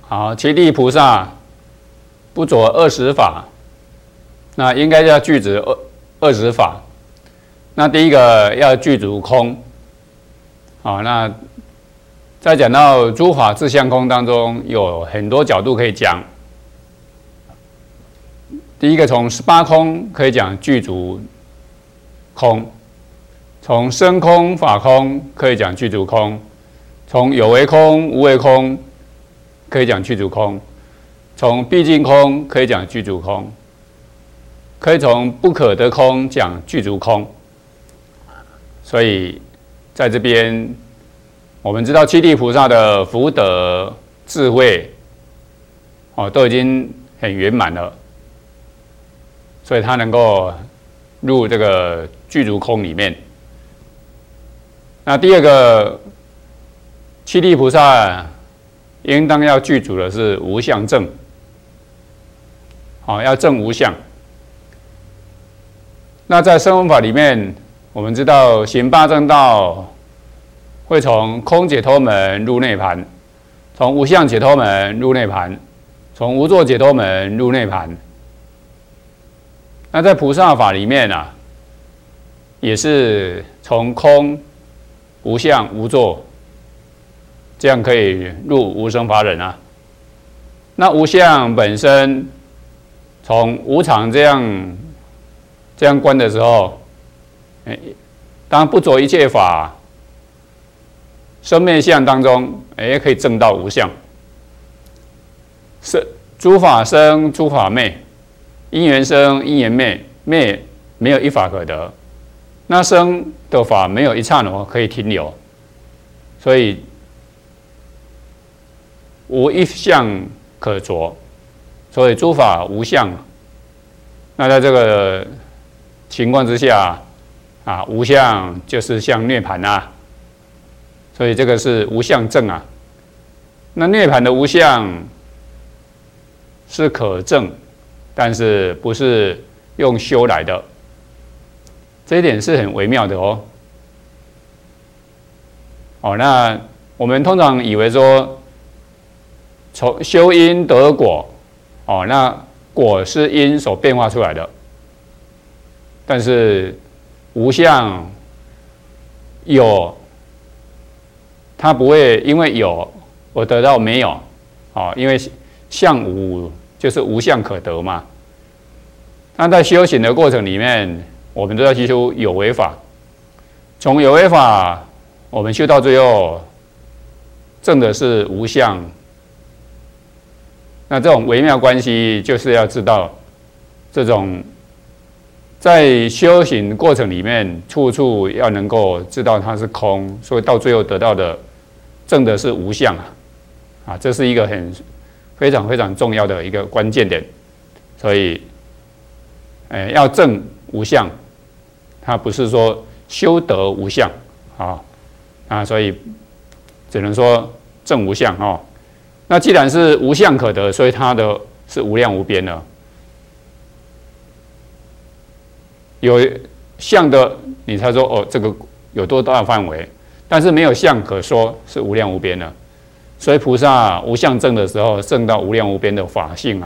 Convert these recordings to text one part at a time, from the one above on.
好，七地菩萨不着20法，那应该要具足20法。那第一个要具足空。好，那在讲到诸法自相空当中，有很多角度可以讲。第一个从18空可以讲具足空，从生空、法空可以讲具足空，从有为空、无为空可以讲具足空，从毕竟空可以讲具足空，可以从不可得空讲具足空。所以在这边，我们知道七地菩萨的福德智慧，都已经很圆满了，所以他能够入这个具足空里面。那第二个，七地菩萨应当要具足的是无相正，要证无相。那在声闻法里面，我们知道行八正道会从空解脱门入涅槃，从无相解脱门入涅槃，从无作解脱门入涅槃。那在菩萨法里面啊，也是从空、无相、无作，这样可以入无生法忍啊。那无相本身从无常这样观的时候，当不着一切法生灭相当中，可以证到无相。诸法生，诸法灭，因缘生，因缘灭，灭没有一法可得。那生的法没有一刹那可以停留，所以无一相可着，所以诸法无相。那在这个情况之下，无相就是像涅槃啊，所以这个是无相证啊。那涅槃的无相是可证，但是不是用修来的，这一点是很微妙的哦。那我们通常以为说，从修因得果，那果是因所变化出来的，但是无相有，它不会因为有我得到没有，因为相无就是无相可得嘛。那在修行的过程里面，我们都要提出有为法，从有为法我们修到最后，证的是无相。那这种微妙关系，就是要知道这种在修行过程里面，处处要能够知道它是空，所以到最后得到的证的是无相啊，这是一个非常非常重要的一个关键点。所以，要证无相，它不是说修得无相所以只能说证无相哦。那既然是无相可得，所以它的是无量无边的。有相的，你才说这个有多大范围，但是没有相可说是无量无边的。所以菩萨无相证的时候，证到无量无边的法性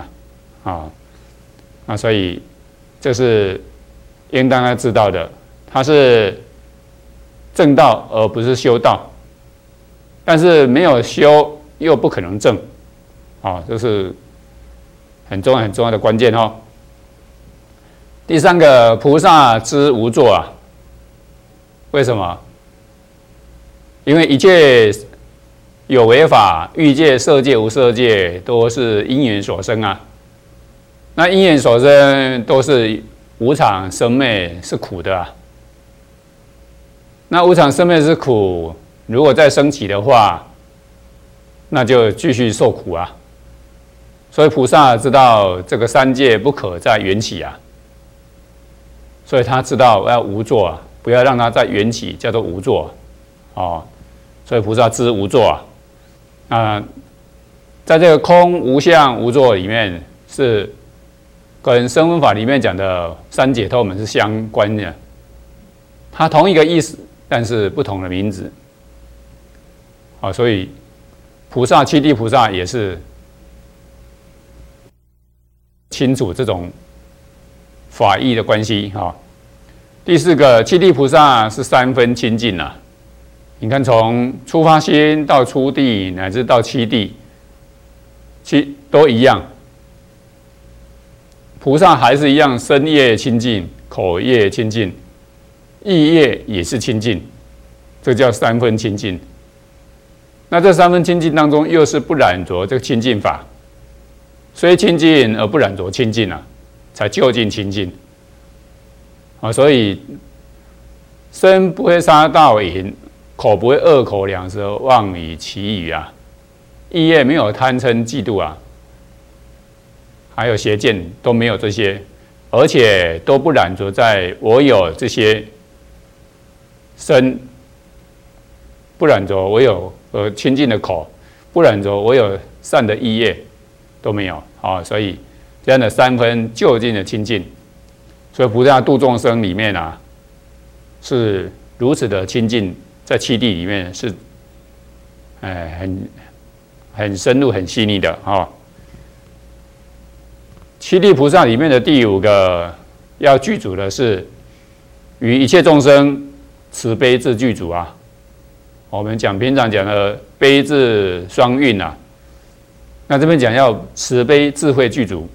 所以这是应当要知道的，它是证道而不是修道，但是没有修又不可能证，这是很重要很重要的关键哦。第三个，菩萨知无作为什么？因为一切有为法，欲界、色界、无色界，都是因缘所生啊。那因缘所生都是无常生灭，是苦的啊。那无常生灭是苦，如果再升起的话，那就继续受苦啊。所以菩萨知道这个三界不可再缘起啊，所以他知道要无作不要让它再缘起，叫做无作所以菩萨知无作在这个空、无相、无作里面，是跟声闻法里面讲的三解脱门是相关的，它同一个意思，但是不同的名字所以菩萨七地菩萨也是清楚这种法义的关系哈。第四个，七地菩萨是三分清净啊。你看，从初发心到初地，乃至到七地，都一样。菩萨还是一样，身业清净，口业清净，意业也是清净，这叫三分清净。那这三分清净当中，又是不染着这个清净法，虽清净而不染着清净啊，才究竟清净啊。所以身不会杀盗淫，口不会恶口两舌妄语绮语啊，意业没有贪嗔嫉妒啊，还有邪见都没有这些，而且都不染着在我有这些身，不染着我有清净的口，不染着我有善的意业都没有啊。所以这样的三分究竟的清净，所以菩萨度众生里面啊，是如此的清净。在七地里面是，很深入、很细腻的啊。七地菩萨里面的第五个要具足的是，与一切众生慈悲智具足啊。我们平常讲的悲智双运啊，那这边讲要慈悲智慧具足。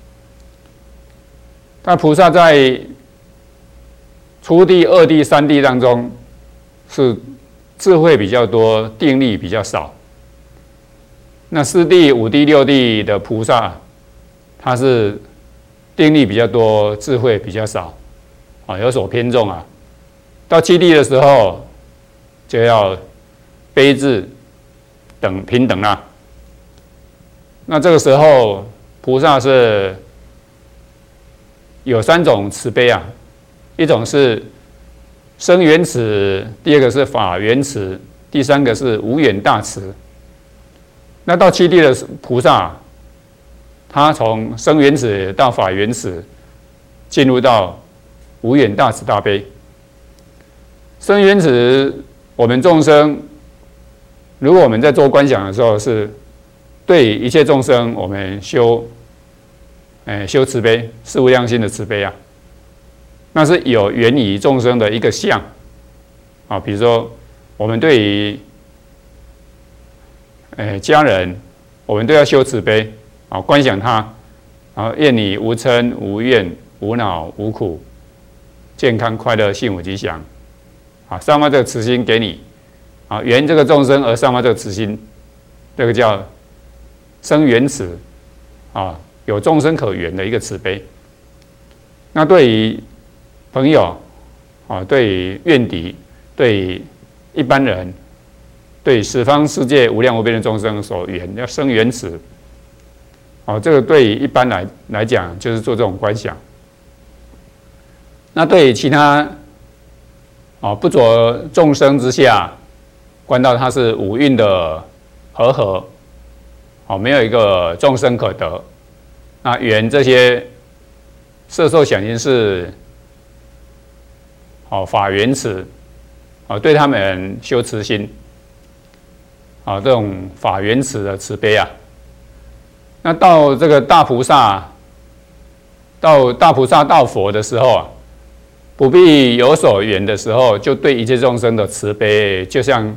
那菩萨在初地、二地、三地当中，是智慧比较多，定力比较少。那四地、五地、六地的菩萨，他是定力比较多，智慧比较少，啊，有所偏重啊。到七地的时候，就要悲智等平等啦。那这个时候，菩萨是有三种慈悲啊，一种是生缘慈，第二个是法缘慈，第三个是无缘大慈。那到七地的菩萨，他从生缘慈到法缘慈，进入到无缘大慈大悲。生缘慈，我们众生，如果我们在做观想的时候，是对一切众生，我们修慈悲，是无量心的慈悲啊。那是有缘于众生的一个相啊，比如说我们对于家人，我们都要修慈悲啊，观想他啊，愿你无嗔无怨无恼无苦，健康快乐幸福吉祥啊，散发这个慈心给你啊，缘这个众生而散发这个慈心，这个叫生缘慈啊，有众生可缘的一个慈悲。那对于朋友啊，对于怨敌，对于一般人，对十方世界无量无边的众生所缘，要生缘慈。哦，这个对于一般来讲，就是做这种观想。那对于其他不着众生之下，观到他是五蕴的和合，没有一个众生可得。那缘这些色受想行识。法缘慈，对他们修慈心，这种法缘慈的慈悲啊。那到这个大菩萨，到佛的时候啊，不必有所缘的时候，就对一切众生的慈悲，就像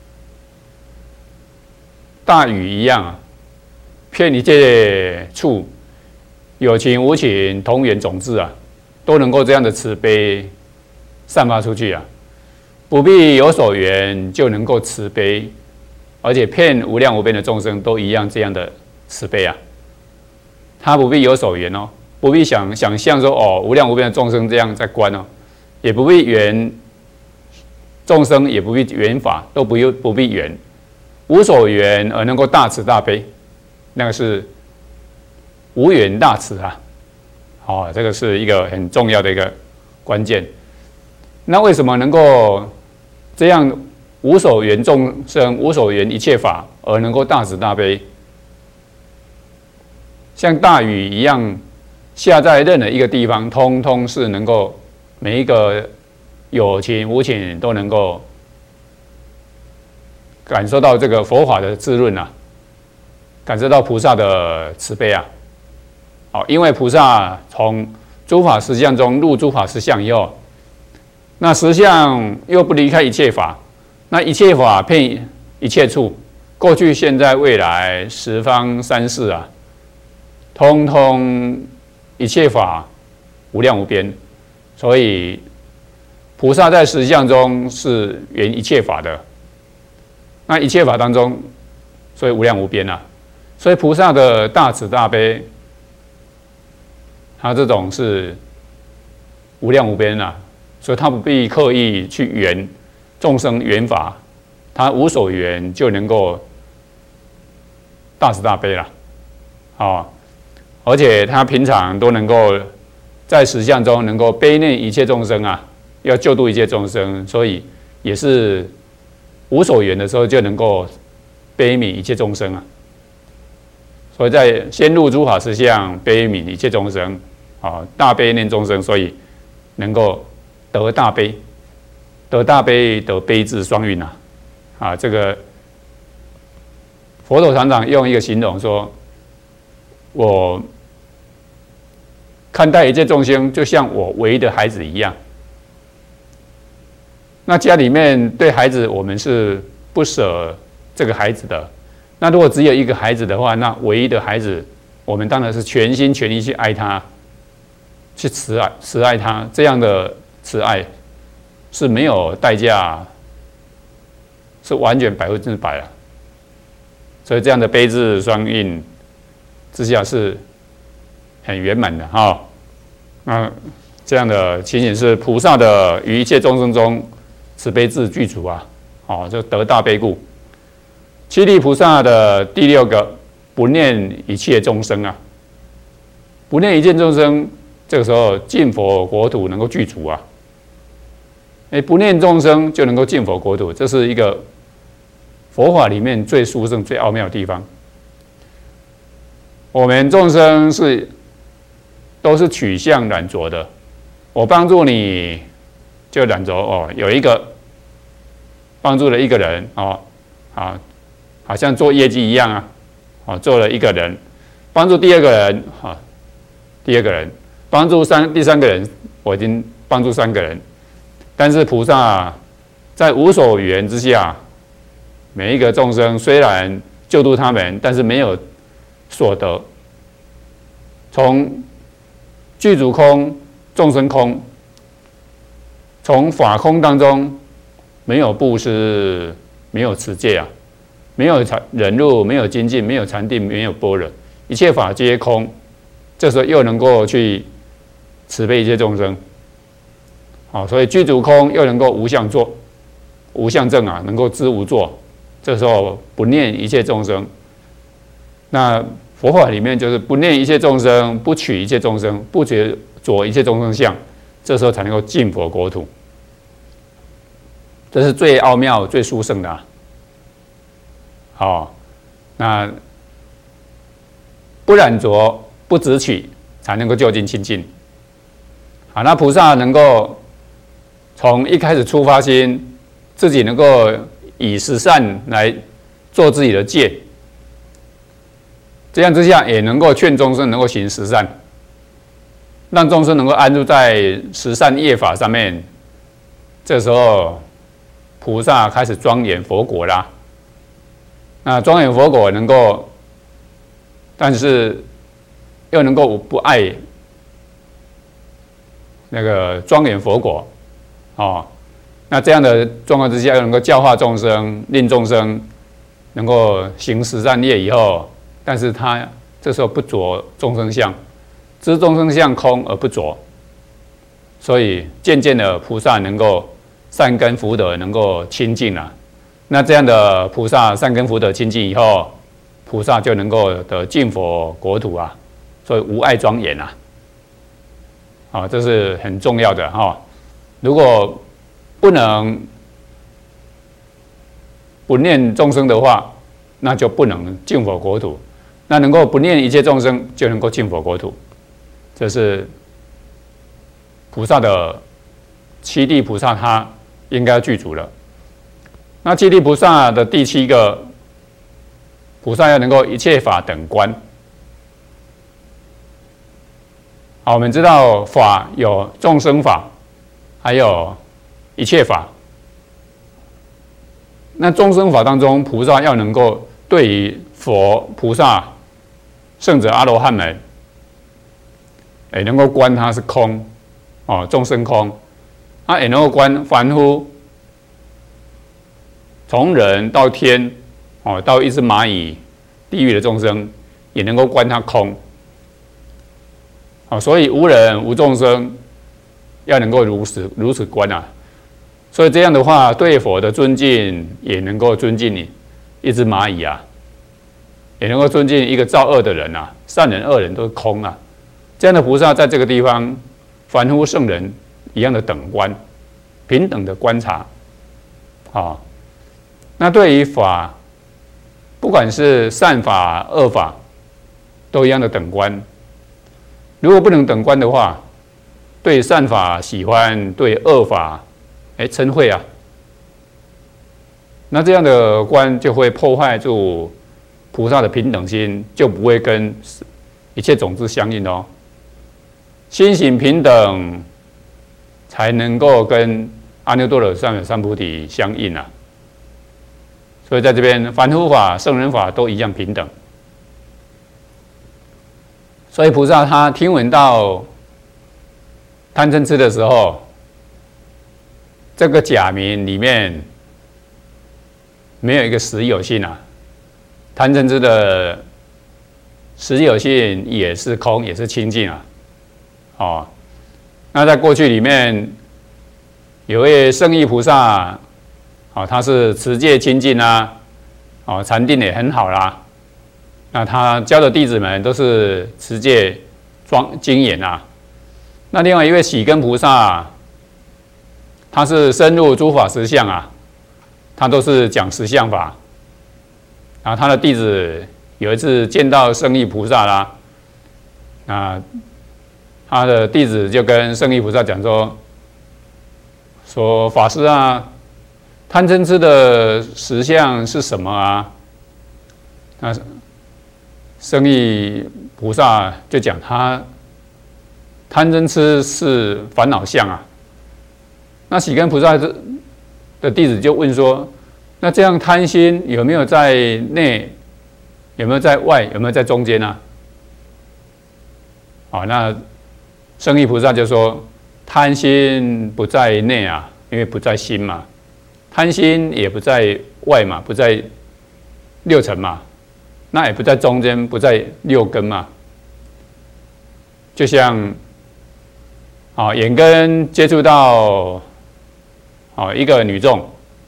大雨一样啊，遍一切处，有情无情同源种子啊，都能够这样的慈悲散发出去啊，不必有所缘就能够慈悲，而且遍无量无边的众生都一样这样的慈悲啊。他不必有所缘哦，不必想象说无量无边的众生这样在观哦，也不必缘众生，也不必缘法，都不必缘，无所缘而能够大慈大悲，那个是无缘大慈啊。这个是一个很重要的一个关键。那为什么能够这样无所缘众生、无所缘一切法，而能够大慈大悲？像大雨一样下在任何一个地方，通通是能够每一个有情无情都能够感受到这个佛法的滋润啊，感受到菩萨的慈悲啊。 因为菩萨从诸法实相中入诸法实相以后，那实相又不离开一切法，那一切法遍一切处，过去、现在、未来，十方三世啊，通通一切法无量无边，所以菩萨在实相中是圆一切法的。那一切法当中，所以无量无边啊。所以菩萨的大慈大悲，他这种是无量无边啊，所以他不必刻意去圆众生圆法，他无所缘就能够大慈大悲了，而且他平常都能够在实相中能够悲念一切众生啊，要救度一切众生，所以也是无所缘的时候就能够悲悯一切众生啊。所以在先入诸法实相，悲悯一切众生，大悲念众生，所以能够得大悲，得大悲得悲智双运啊。这个佛陀常常用一个形容说，我看待一切众生就像我唯一的孩子一样。那家里面对孩子，我们是不舍这个孩子的。那如果只有一个孩子的话，那唯一的孩子，我们当然是全心全意去爱他，去慈爱他。这样的慈爱是没有代价，是完全100%了。所以这样的悲智双运之下是很圆满的那这样的情形是菩萨的于一切众生中慈悲智具足就得大悲故。七力菩萨的第6个，不念一切众生不念一切众生，这个时候净佛国土能够具足不念众生就能够净佛国土，这是一个佛法里面最殊胜、最奥妙的地方。我们众生都是取向染着的，我帮助你就染着有一个帮助了一个人好像做业绩一样做了一个人，帮助第二个人第二个人帮助第三个人，我已经帮助3个人。但是菩萨在无所缘之下，每一个众生虽然救度他们，但是没有所得。从具足空、众生空，从法空当中没有布施，没有持戒没有忍辱，没有精进，没有禅定，没有般若，一切法皆空。这时候又能够去慈悲一切众生，所以具足空又能够无相作、无相证能够知无作。这时候不念一切众生，那佛法里面就是不念一切众生，不取一切众生，不觉着一切众生相，这时候才能够净佛国土。这是最奥妙、最殊胜的那不染着、不执取，才能够就近清净。那菩萨能够从一开始出发心，自己能够以十善来做自己的戒，这样之下也能够劝众生能够行十善，让众生能够安住在十善业法上面。这时候菩萨开始庄严佛果啦。那庄严佛果能够，但是又能够不爱那个庄严佛果那这样的状况之下，又能够教化众生，令众生能够行十善业以后，但是他这时候不着众生相，知众生相空而不着，所以渐渐的菩萨能够善根福德能够清净了。那这样的菩萨善根福德清净以后，菩萨就能够得净佛国土所以无碍庄严这是很重要的如果不能不念众生的话，那就不能净佛国土。那能够不念一切众生，就能够净佛国土。这是菩萨的七地菩萨，他应该具足了。那七地菩萨的第7个菩萨要能够一切法等观。 好，我们知道法有众生法，还有一切法。那众生法当中，菩萨要能够对于佛、菩萨、圣者、阿罗汉们，能够观它是空，众生空，也能够观凡夫，从人到天，到一只蚂蚁、地狱的众生，也能够观它空。所以无人无众生，要能够如此观啊。所以这样的话，对佛的尊敬也能够尊敬你一只蚂蚁啊，也能够尊敬一个造恶的人啊，善人恶人都是空啊。这样的菩萨在这个地方，凡夫圣人一样的等观，平等的观察啊。那对于法，不管是善法恶法，都一样的等观。如果不能等观的话，对善法喜欢，对恶法嗔恚啊，那这样的观就会破坏住菩萨的平等心，就不会跟一切种子相应哦。心行平等，才能够跟阿耨多罗三藐三菩提相应啊。所以在这边，凡夫法、圣人法都一样平等。所以菩萨他听闻到贪嗔痴的时候，这个假名里面没有一个实有性啊，贪嗔痴的实有性也是空，也是清净啊。那在过去里面，有位圣意菩萨，他是持戒清净啊，禅定也很好啦。那他教的弟子们都是持戒精严啊。那另外一位喜根菩萨，他是深入诸法实相啊，他都是讲实相法。然后他的弟子有一次见到圣意菩萨啦，他的弟子就跟圣意菩萨讲说法师啊，贪嗔痴的实相是什么啊？那圣意菩萨就讲他贪嗔痴是烦恼相啊。那喜根菩萨的弟子就问说，那这样贪心有没有在内，有没有在外，有没有在中间呢？那圣意菩萨就说，贪心不在内啊，因为不在心嘛，贪心也不在外嘛，不在六尘嘛，那也不在中间，不在六根嘛。就像眼根接触到一个女众，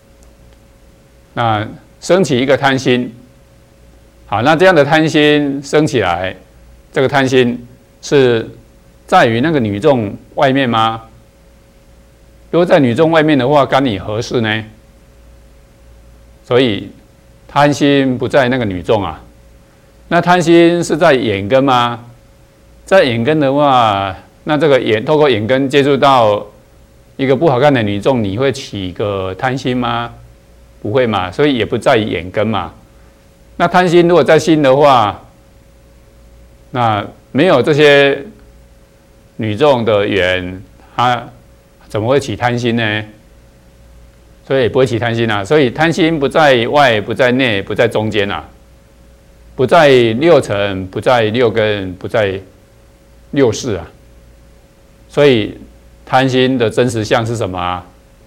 那升起一个贪心，那这样的贪心升起来，这个贪心是在于那个女众外面吗？如果在女众外面的话，干你何事呢？所以贪心不在那个女众啊。那贪心是在眼根吗？在眼根的话，那这个透过眼根接触到一个不好看的女众，你会起个贪心吗？不会嘛，所以也不在于眼根嘛。那贪心如果在心的话，那没有这些女众的缘，他怎么会起贪心呢？所以也不会起贪心啊。所以贪心不在外，不在内，不在中间啊，不在六尘，不在六根，不在六识啊。所以贪心的真实相是什么啊？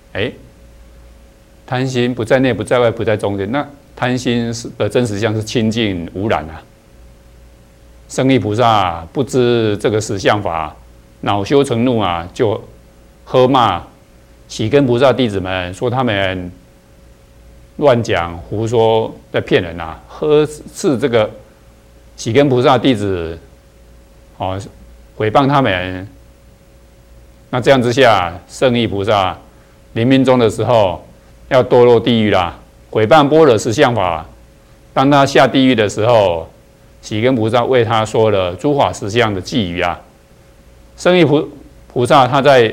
贪心不在内，不在外，不在中间。那贪心的真实相是清净无染啊。圣意菩萨不知这个实相法，恼羞成怒啊，就喝骂喜根菩萨弟子们，说他们乱讲胡说，在骗人啊，呵斥这个喜根菩萨弟子，毁谤他们。那这样之下，圣意菩萨临命终的时候要堕落地狱啦，毁谤般若实相法。当他下地狱的时候，喜根菩萨为他说了诸法实相的偈语啊。圣意菩萨他在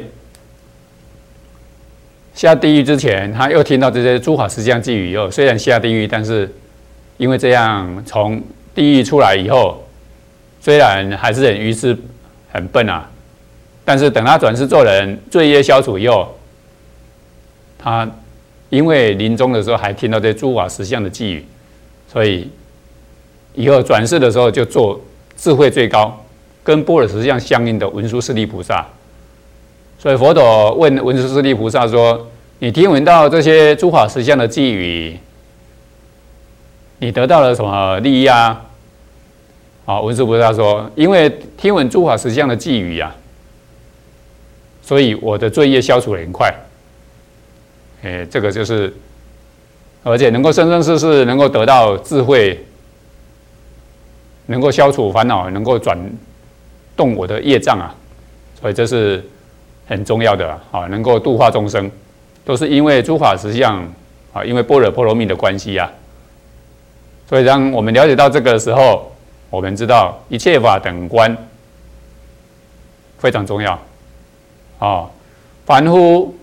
下地狱之前，他又听到这些诸法实相偈语以后，虽然下地狱，但是因为这样从地狱出来以后，虽然还是很笨啊。但是等他转世做人，罪业消除以后，他因为临终的时候还听到这诸法实相的寄语，所以以后转世的时候就做智慧最高、跟般若实相相应的文殊师利菩萨。所以佛陀问文殊师利菩萨说：“你听闻到这些诸法实相的寄语，你得到了什么利益啊？”文殊菩萨说：“因为听闻诸法实相的寄语啊，所以我的罪业消除得很快。这个就是，而且能够生生世世能够得到智慧，能够消除烦恼，能够转动我的业障啊，所以这是很重要的啊，能够度化众生，都是因为诸法实相啊，因为般若波罗蜜的关系啊。所以当我们了解到这个的时候，我们知道一切法等观非常重要。凡夫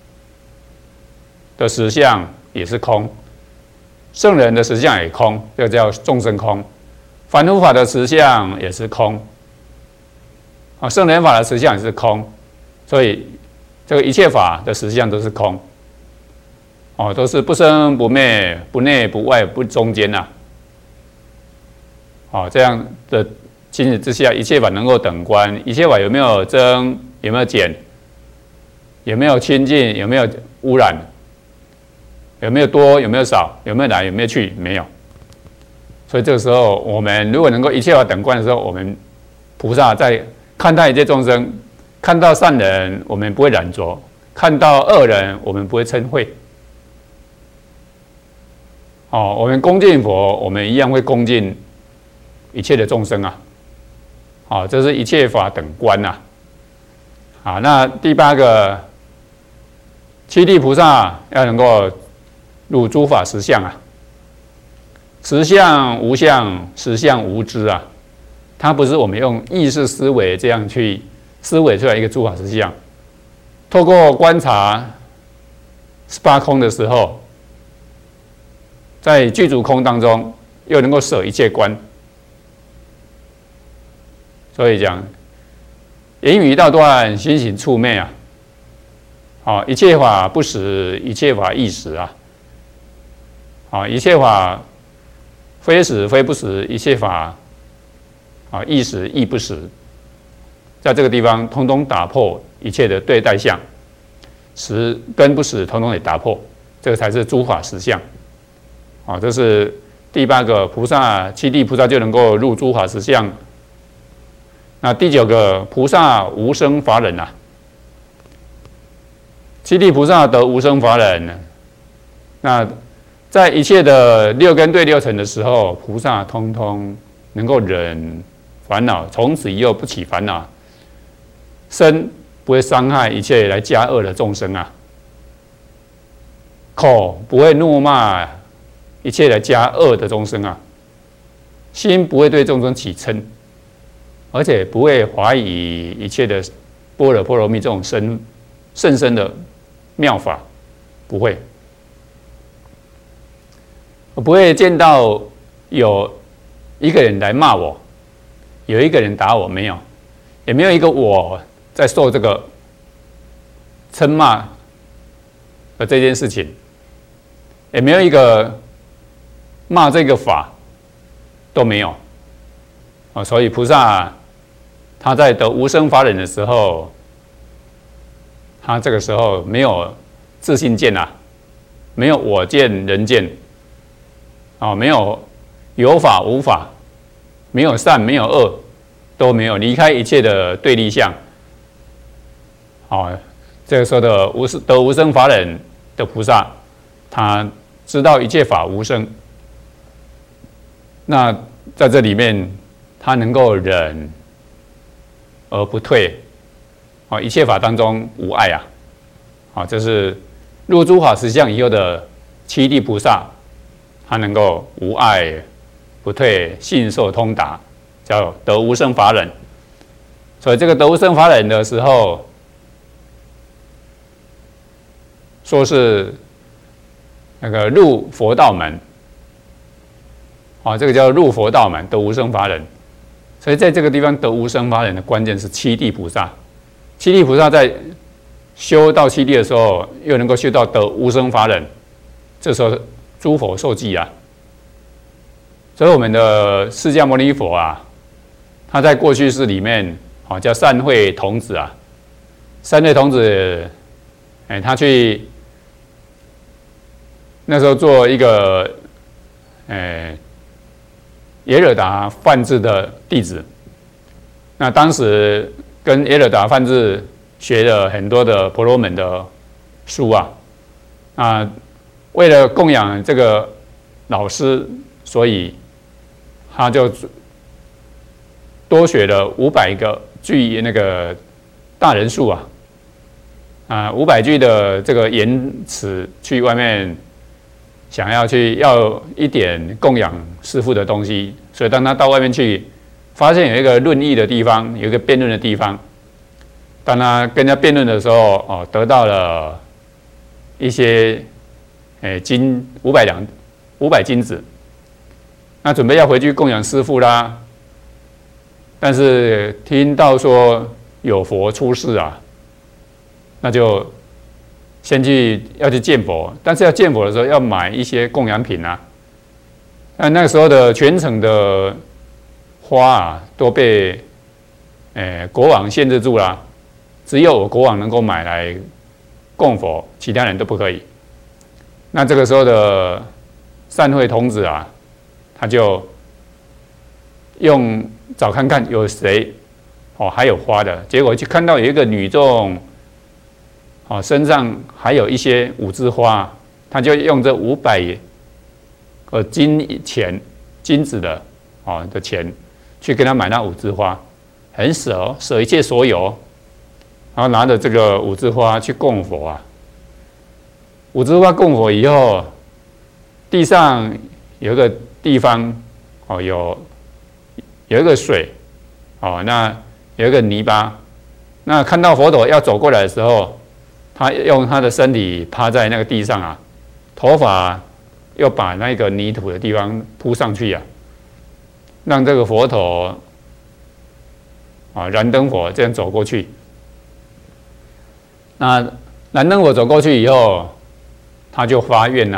的实相也是空，圣人的实相也空，这个叫众生空。凡夫法的实相也是空，圣人法的实相也是空，所以这个一切法的实相都是空，都是不生不灭，不内不外不中间呐。这样的情形之下，一切法能够等观，一切法有没有增，有没有减？有没有亲近？有没有污染？有没有多？有没有少？有没有来？有没有去？没有。所以这个时候，我们如果能够一切法等观的时候，我们菩萨在看待一切众生，看到善人，我们不会染着；看到恶人，我们不会嗔恚。我们恭敬佛，我们一样会恭敬一切的众生啊。这是一切法等观呐。那第八个。七地菩萨要能够入诸法实相啊，实相无相，实相无知啊。它不是我们用意识思维这样去思维出来一个诸法实相，透过观察18空的时候，在具足空当中又能够舍一切观，所以讲言语道断，心行处昧啊。一切法不实，一切法亦实啊！一切法非实非不实，一切法亦实亦不实，在这个地方通通打破一切的对待相，实跟不实通通也打破，这个才是诸法实相这是第八个菩萨，七地菩萨就能够入诸法实相。那第9个菩萨无生法忍啊。七地菩萨得无生法忍，那在一切的6根对6尘的时候，菩萨通通能够忍烦恼，从此以后不起烦恼，身不会伤害一切来加恶的众生啊，口不会怒骂一切来加恶的众生啊，心不会对众生起嗔，而且不会怀疑一切的般若波罗蜜这种甚深的妙法，不会。我不会见到有一个人来骂我，有一个人打我，没有，也没有一个我在受这个嗔骂的这件事情，也没有一个骂这个法都没有。所以菩萨他在得无生法忍的时候，他这个时候没有自性见没有我见人见没有有法无法，没有善没有恶，都没有，离开一切的对立相这个时候的得无生法忍的菩萨，他知道一切法无生，那在这里面他能够忍而不退一切法当中无碍这是入诸法实相以后的七地菩萨，他能够无碍不退，信受通达，叫得无生法忍。所以这个得无生法忍的时候，说是那个入佛道门这个叫入佛道门，得无生法忍。 所以在这个地方得无生法忍的关键是七地菩萨。七地菩萨在修到七地的时候，又能够修到得无生法忍，这时候诸佛受记啊。所以我们的释迦牟尼佛啊，他在过去世里面，叫善慧童子啊。善慧童子，他去那时候做一个，耶惹达梵志的弟子。那当时跟耶惹达梵志学了很多的婆罗门的书啊，为了供养这个老师，所以他就多学了500个句那个大人数500句的这个言辞，去外面想要一点供养师父的东西，所以当他到外面去，发现有一个论议的地方，有一个辩论的地方。当他跟人家辩论的时候，得到了一些金500金子，那准备要回去供养师父啦。但是听到说有佛出世那就先要去见佛，但是要见佛的时候要买一些供养品那个时候的全城的花都被国王限制住了，只有我国王能够买来供佛，其他人都不可以。那这个时候的善慧童子他就找看看有谁还有花的，结果去看到有一个女众身上还有一些五枝花，他就用这500个金子的钱去跟他买那五枝花，很舍一切所有，然后拿着这个五枝花去供佛五枝花供佛以后，地上有一个地方有一个水那有一个泥巴，那看到佛陀要走过来的时候，他用他的身体趴在那个地上头发又把那个泥土的地方铺上去让这个佛陀燃灯佛这样走过去。那燃灯佛走过去以后，他就发愿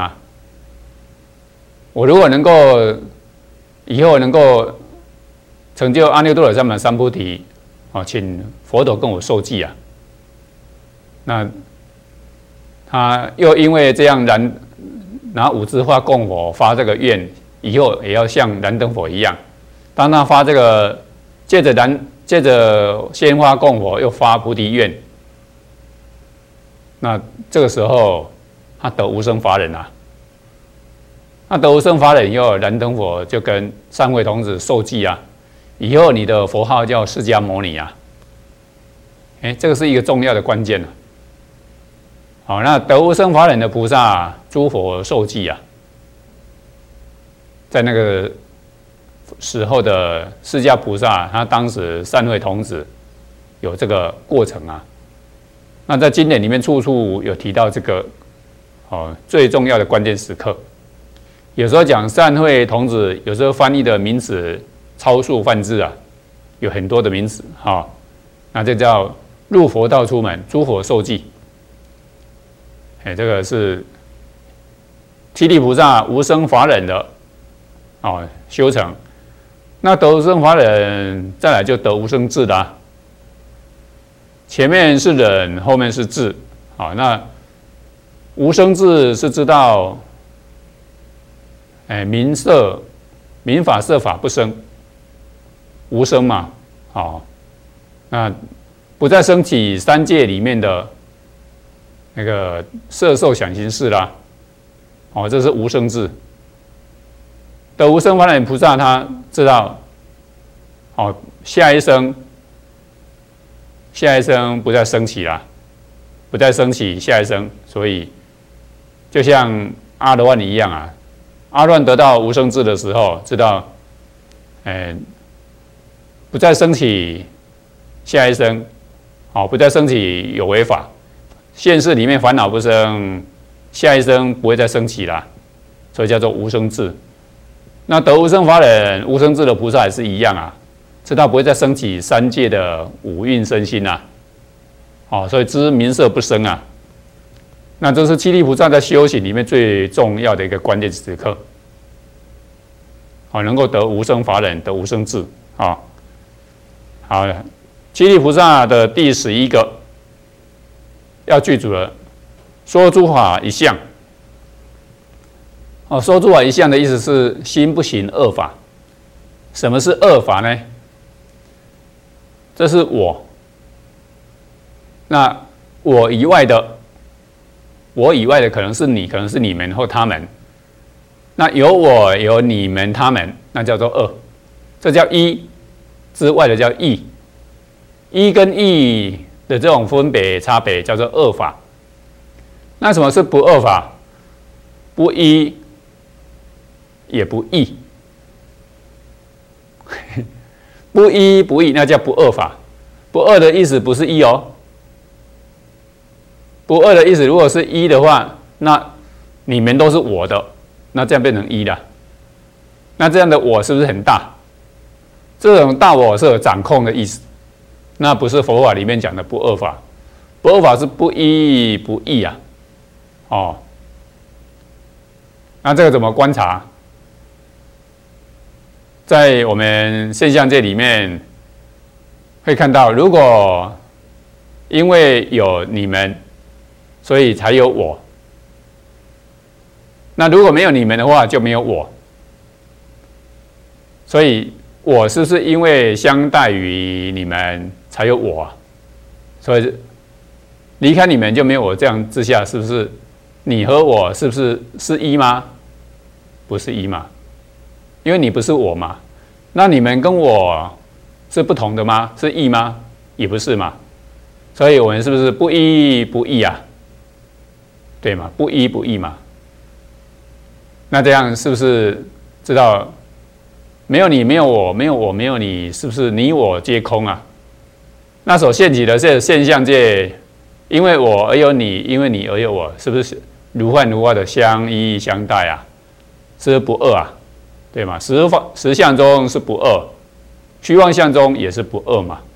我如果以后能够成就阿耨多罗三藐三菩提请佛陀跟我受记那他又因为这样拿五枝花供佛发这个愿，以后也要像燃灯佛一样，当他发这个借着鲜花供佛又发菩提愿，那这个时候他得无生法忍那得无生法忍以后，燃灯佛就跟善慧童子受记以后你的佛号叫释迦牟尼这个是一个重要的关键好，那得无生法忍的菩萨，诸佛受记在那个时候的释迦菩萨，他当时善慧童子有这个过程那在经典里面处处有提到这个最重要的关键时刻。有时候讲善慧童子，有时候翻译的名词超数梵志有很多的名词那这叫入佛道出门，诸佛受记。这个是七地菩萨无生法忍的修成。那得无生法忍，再来就得无生智的前面是忍，后面是智那无生智是知道民法色法不生，无生嘛那不再升起三界里面的那个色受想行识啦这是无生智。得无生法忍菩萨他知道下一生不再升起啦，不再升起下一生，所以就像阿罗汉一样阿罗汉得到无生智的时候，知道不再升起下一生不再升起有为法，现世里面烦恼不生，下一生不会再升起啦，所以叫做无生智。那得无生法忍、无生智的菩萨也是一样知道不会再升起三界的五蕴身心啊。所以知名色不生啊。那这是七力菩萨在修行里面最重要的一个关键时刻。能够得无生法忍，得无生智。好，七力菩萨的第11个要具足了，说诸法一相。说诸法一相的意思是心不行恶法。什么是恶法呢？这是我。那我以外的可能是你，可能是你们或他们。那有我有你们他们，那叫做恶，这叫一之外的叫异。一跟异的这种分别差别叫做恶法。那什么是不恶法？不一也不异，不一不异，那叫不恶法。不恶的意思不是一哦，不恶的意思如果是一的话，那你们都是我的。那这样变成一了，那这样的我是不是很大？这种大我是有掌控的意思，那不是佛法里面讲的不二法。不二法是不一不异啊。那这个怎么观察？在我们现象界里面会看到，如果因为有你们，所以才有我。那如果没有你们的话，就没有我。所以我是不是因为相待于你们才有我啊？所以离开你们就没有我，这样之下，是不是你和我是不是一吗？不是一嘛，因为你不是我嘛。那你们跟我是不同的吗？是异吗？也不是嘛。所以我们是不是不一不异啊？对嘛，不一不异嘛。那这样是不是知道没有你没有我，没有我没有你，是不是你我皆空啊？那所现起的这现象界，因为我而有你，因为你而有我，是不是如幻如化的相依相待啊？是不是不二啊？对吗？实相中是不二，虚妄相中也是不二嘛。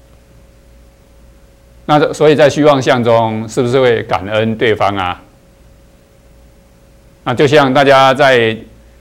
那所以在虚妄相中，是不是会感恩对方啊？那就像大家在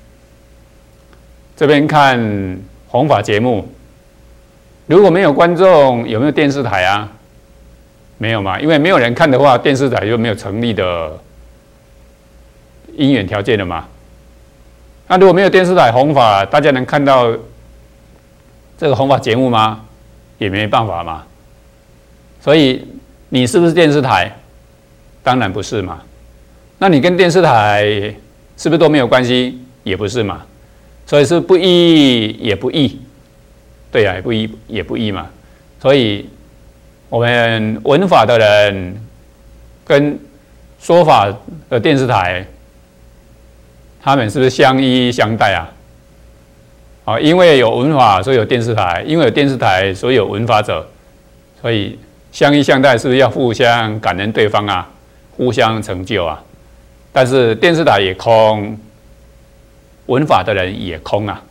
这边看弘法节目，如果没有观众，有没有电视台啊？没有嘛，因为没有人看的话，电视台就没有成立的因缘条件了嘛。那如果没有电视台弘法，大家能看到这个弘法节目吗？也没办法嘛。所以你是不是电视台？当然不是嘛。那你跟电视台是不是都没有关系？也不是嘛。所以是不一也不异，对呀，也不一也不异嘛。所以我们闻法的人跟说法的电视台，他们是不是相依相待啊？因为有闻法，所以有电视台；因为有电视台，所以有闻法者。所以相依相待，是不是要互相感恩对方啊？互相成就啊？但是电视台也空，闻法的人也空啊。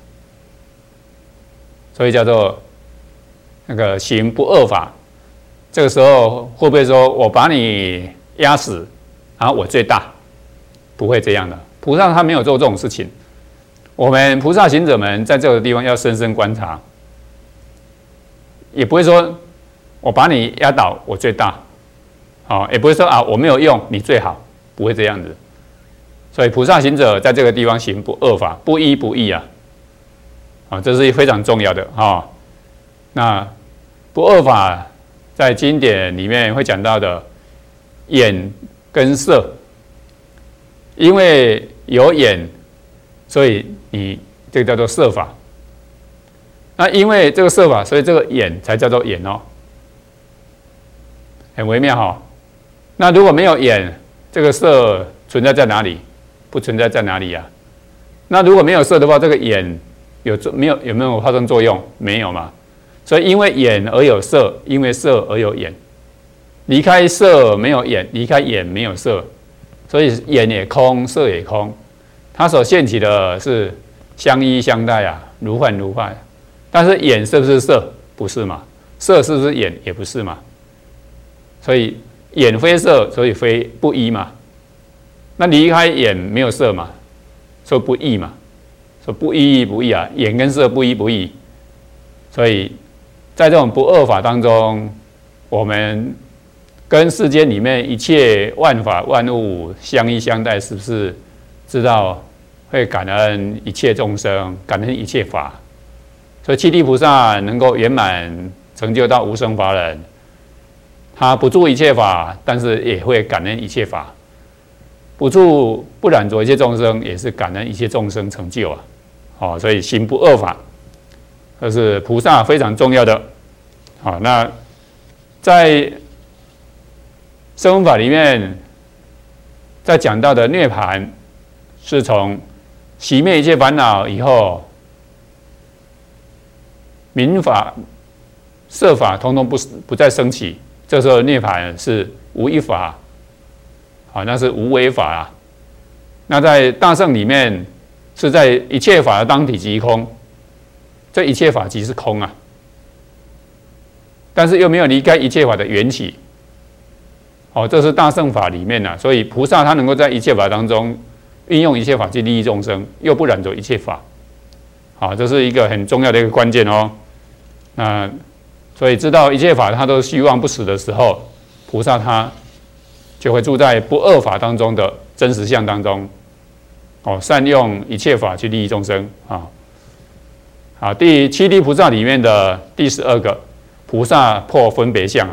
所以叫做那个行不二法。这个时候会不会说我把你压死，然后我最大？不会这样的。菩萨他没有做这种事情。我们菩萨行者们在这个地方要深深观察，也不会说我把你压倒，我最大，也不会说我没有用，你最好，不会这样子。所以菩萨行者在这个地方行不二法，不一不异啊，这是非常重要的那不二法在经典里面会讲到的眼跟色，因为有眼，所以你这个叫做色法。那因为这个色法，所以这个眼才叫做眼很微妙那如果没有眼，这个色存在在哪里？不存在在哪里啊？那如果没有色的话，这个眼有没有发生作用？没有嘛。所以因为眼而有色，因为色而有眼。离开色没有眼，离开眼没有色，所以眼也空，色也空。它所现起的是相依相待如幻如化。但是眼是不是色？ 不是嘛？色是不是眼？也不是嘛。所以眼非色，所以非不一嘛。那离开眼没有色嘛，说不异嘛，说不异不异啊，眼跟色不异不异。所以在这种不二法当中，我们跟世间里面一切万法万物相依相待，是不是知道会感恩一切众生，感恩一切法？所以七地菩萨能够圆满成就到无生法忍，他不住一切法，但是也会感恩一切法。不染着一切众生，也是感恩一切众生成就啊！所以行不二法，这是菩萨非常重要的。好，那在声闻法里面，在讲到的涅槃，是从熄灭一切烦恼以后，名法、色法统统不再升起，这时候涅槃是无一法。好，那是无为法啊。那在大乘里面，是在一切法的当体即空，这一切法即是空啊。但是又没有离开一切法的缘起。哦，这是大乘法里面啊，所以菩萨他能够在一切法当中运用一切法去利益众生，又不染着一切法。好，这是一个很重要的一个关键哦。所以知道一切法他都虚妄不实的时候，菩萨他就会住在不二法当中的真实相当中，善用一切法去利益众生啊。好，第七地菩萨里面的第12个菩萨破分别相啊。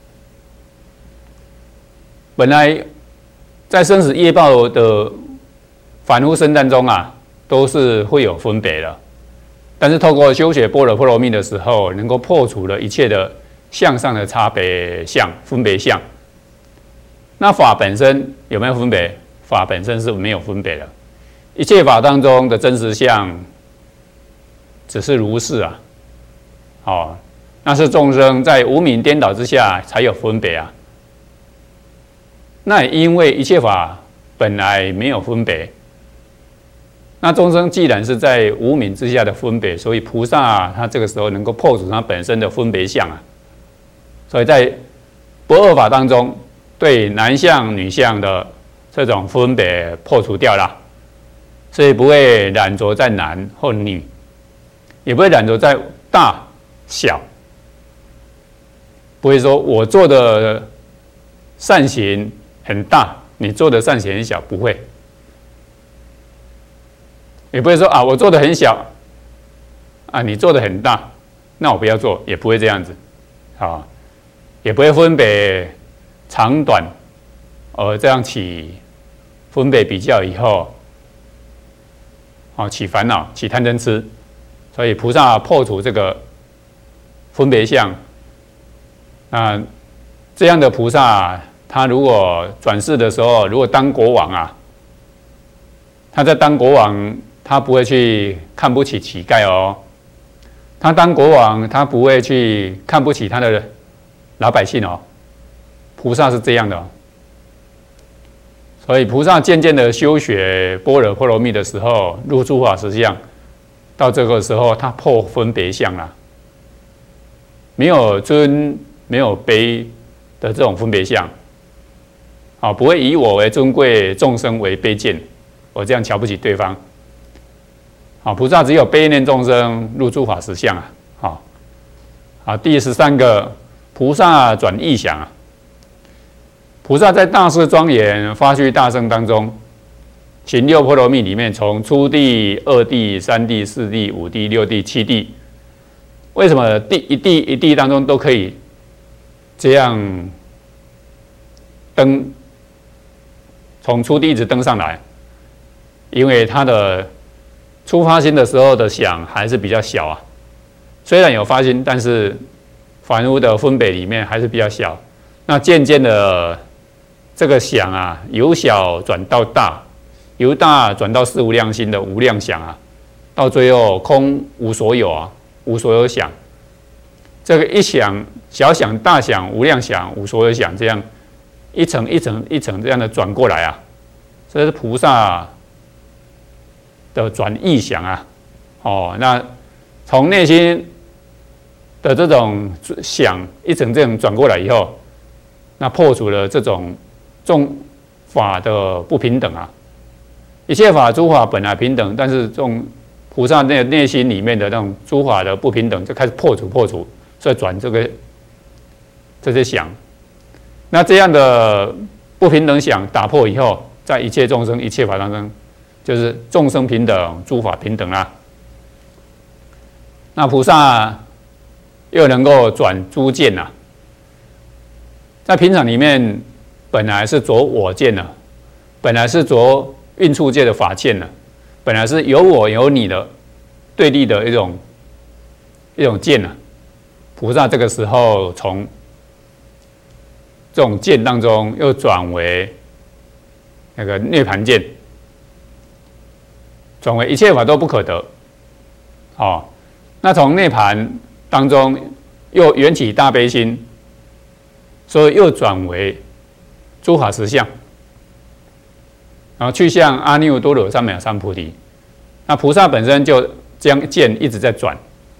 本来在生死业报的反复生诞中啊，都是会有分别的，但是透过修学般若波罗蜜的时候，能够破除了一切的相上的差别相、分别相。那法本身有没有分别？法本身是没有分别的，一切法当中的真实相只是如是啊。那是众生在无明颠倒之下才有分别啊。那也因为一切法本来没有分别，那众生既然是在无明之下的分别，所以菩萨他这个时候能够破除他本身的分别相啊。所以在不二法当中，对男相、女相的这种分别破除掉了，所以不会染着在男或女，也不会染着在大小，不会说我做的善行很大，你做的善行很小，不会，也不会说我做的很小，你做的很大，那我不要做，也不会这样子，也不会分别长短，这样起分别比较以后，起烦恼，起贪嗔痴，所以菩萨破除这个分别相，这样的菩萨，他如果转世的时候，如果当国王他在当国王，他不会去看不起乞丐哦，他当国王，他不会去看不起他的老百姓哦。菩萨是这样的，所以菩萨渐渐的修学般若波罗蜜的时候，入诸法实相，到这个时候他破分别相了，没有尊没有卑的这种分别相，不会以我为尊贵，众生为卑贱，我这样瞧不起对方。菩萨只有悲念众生，入诸法实相第13个菩萨转异想菩萨在大士庄严发虚大乘当中，行六波罗蜜里面，从初地、二地、三地、四地、五地、六地、七地，为什么一地当中都可以这样登，从初地一直登上来？因为他的初发心的时候的想还是比较小虽然有发心，但是凡夫的分别里面还是比较小。那渐渐的，这个想由小转到大，由大转到四无量心的无量想到最后空无所有无所有想。这个一想、小想、大想、无量想、无所有想，这样一层一层一层这样的转过来这是菩萨的转异想那从内心的这种想一层这样转过来以后，那破除了这种众法的不平等啊。一切法诸法本来平等，但是这种菩萨内心里面的那种诸法的不平等就开始破除，所以转这些想。那这样的不平等想打破以后，在一切众生一切法当中，就是众生平等，诸法平等啦。那菩萨又能够转诸见啊，在平常里面本来是着我见啊，本来是着运处界的法见呢，本来是有我有你的对立的一种见呢。菩萨这个时候从这种见当中又转为那个涅槃见，转为一切法都不可得。那从涅槃当中又缘起大悲心，所以又转为诸法实相。然后去向阿耨多罗三藐三菩提，那菩萨本身就将见一直在转，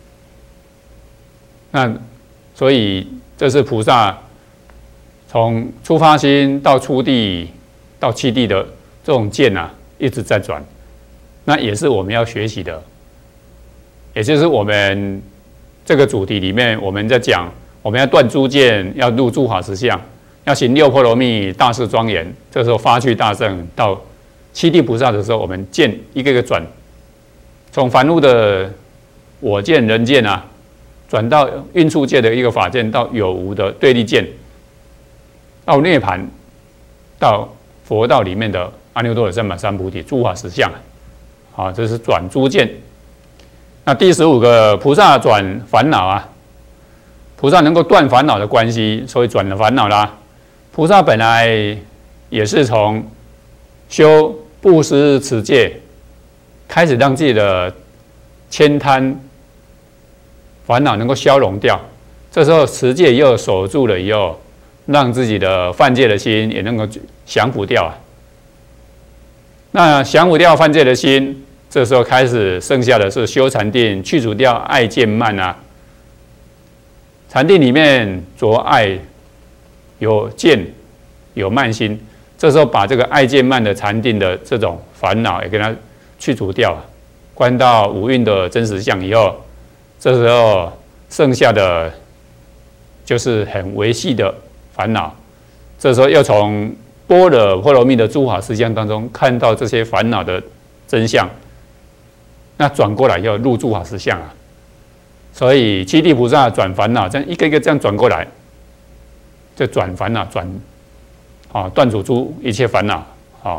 那所以这是菩萨从初发心到初地到七地的这种见啊，一直在转，那也是我们要学习的，也就是我们这个主题里面我们在讲，我们要断诸见，要入诸法实相。要行六波罗蜜，大事庄严。这时候发去大乘，到七地菩萨的时候，我们见一个一个转，从凡夫的我见、人见啊，转到运处界的一个法见，到有无的对立见，到涅槃，到佛道里面的阿耨多罗三藐三菩提诸法实相。好，这是转诸见。那第15个菩萨转烦恼啊，菩萨能够断烦恼的关系，所以转了烦恼啦。菩萨本来也是从修布施持戒开始，让自己的悭贪烦恼能够消融掉。这时候持戒又守住了以后，让自己的犯戒的心也能够降伏掉啊。那降伏掉犯戒的心，这时候开始剩下的是修禅定，去除掉爱见慢啊。禅定里面着爱有见有慢心，这时候把这个爱见慢的禅定的这种烦恼也给它去除掉了，观到五蕴的真实相以后，这时候剩下的就是很微细的烦恼。这时候又从般若波罗蜜的诸法实相当中看到这些烦恼的真相，那转过来要入诸法实相啊。所以七地菩萨转烦恼，这样一个一个这样转过来，就转烦恼，断除诸一切烦恼。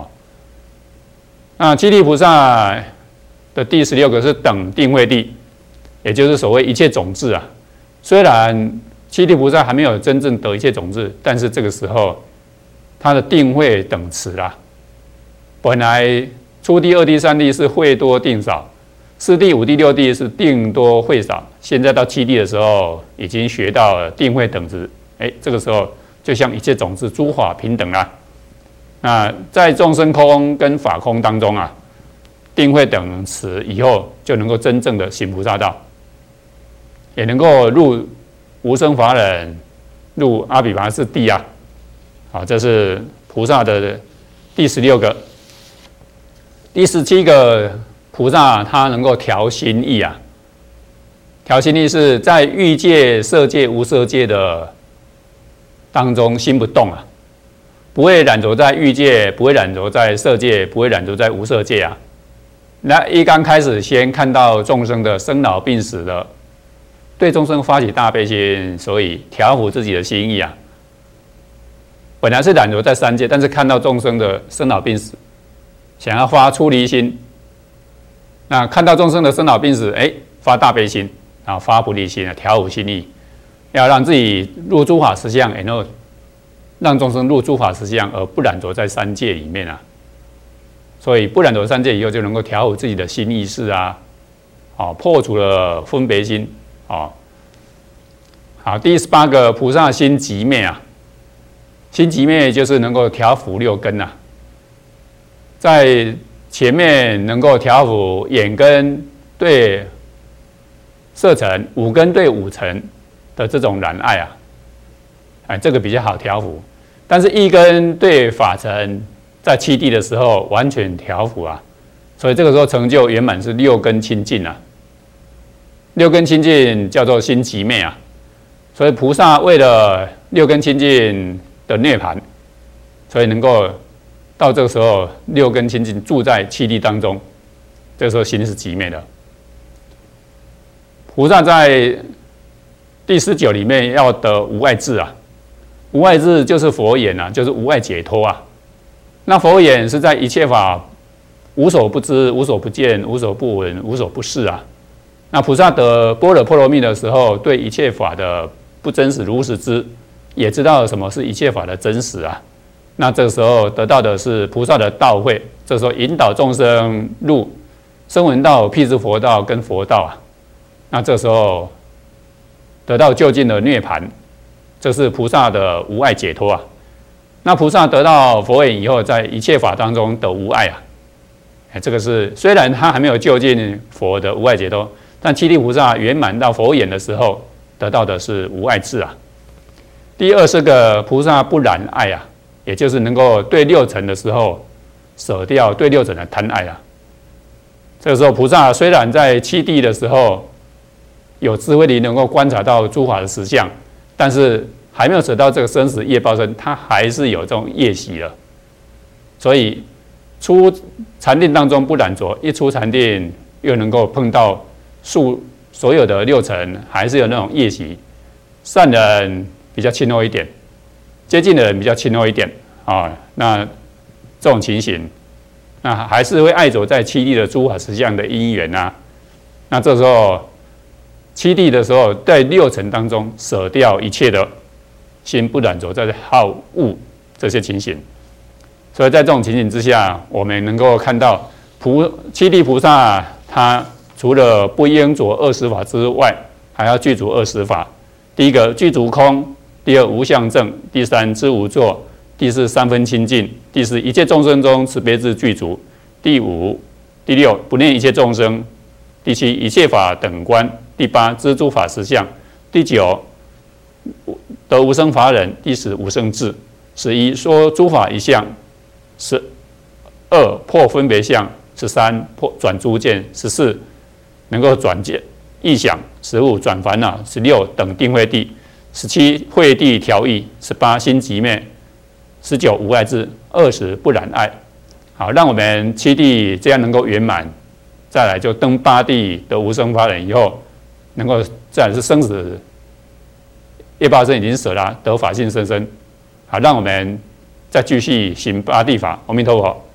那七地菩萨的第16个是等定慧地，也就是所谓一切种智啊。虽然七地菩萨还没有真正得一切种智，但是这个时候他的定慧等持啦。本来初地、二地、三地是慧多定少。4地、5地、6地是定多慧少，现在到7地的时候，已经学到了定慧等值。这个时候就像一切种子诸法平等啦。那在众生空跟法空当中啊，定慧等持以后，就能够真正的行菩萨道，也能够入无生法忍，入阿毗跋致地啊。好，这是菩萨的第16个。第17个。菩萨他能够调心意啊，调心意是在欲界、色界、无色界的当中心不动啊，不会染着在欲界，不会染着在色界，不会染着在无色界啊。那一刚开始先看到众生的生老病死的，对众生发起大悲心，所以调伏自己的心意啊。本来是染着在3界，但是看到众生的生老病死，想要发出离心。那看到众生的生老病死，发大悲心，然后发菩提心，调伏心意，要让自己入诸法实相，然后让众生入诸法实相，而不染着在3界里面啊。所以不染着3界以后，就能够调伏自己的心意识啊，破除了分别心。好，第18个菩萨心寂灭啊，心寂灭就是能够调伏6根啊，在前面能够调伏眼根对设成五根对五尘的这种染爱啊，这个比较好调伏。但是一根对法尘在七地的时候完全调伏啊，所以这个时候成就圆满是六根清净啊。六根清净叫做心即灭啊，所以菩萨为了六根清净的涅槃，所以能够到这个时候六根清净住在七地当中，这个时候心是即灭的。菩萨在第19里面要得无碍智啊，无碍智就是佛眼啊，就是无碍解脱啊。那佛眼是在一切法无所不知、无所不见、无所不闻、无所不视啊。那菩萨得般若波罗蜜的时候，对一切法的不真实如实知，也知道什么是一切法的真实啊。那这个时候得到的是菩萨的道慧，这时候引导众生入声闻道、辟支佛道跟佛道啊。那这时候得到究竟的涅槃，这是菩萨的无碍解脱啊。那菩萨得到佛眼以后，在一切法当中得无碍啊。这个是虽然他还没有究竟佛的无碍解脱，但七地菩萨圆满到佛眼的时候，得到的是无碍智啊。第20个菩萨不染爱啊，也就是能够对六尘的时候舍掉对六尘的贪爱啊。这个时候菩萨虽然在七地的时候有智慧力能够观察到诸法的实相，但是还没有舍到这个生死业报身，他还是有这种业习了。所以出禅定当中不染着，一出禅定又能够碰到所有的六尘，还是有那种业习。善人比较轻厚一点，接近的人比较轻厚一点啊。那这种情形，那还是会爱着在七地的诸法实相的因缘啊。那这时候七地的时候，在六尘当中舍掉一切的心不染着，在好恶这些情形。所以在这种情形之下，我们能够看到七地菩萨他除了不应着20法之外，还要具足20法。第一个具足空，第二无相正，第三知无作，第四三分清净，第四一切众生中慈悲智具足，第五、第六不念一切众生，第七一切法等观，第八知诸法实相，第九得无生法忍，第10无生智，11说诸法一相，12破分别相，13破转诸见，14能够转见意想，15转烦恼，16等定慧地，17慧地调意，18心即灭，19无碍智，20不染爱。好，让我们七地这样能够圆满，再来就登8地得无生法忍以后，能够再来是生死业报身已经舍了，得法性生身。好，让我们再继续行8地法。阿弥陀佛。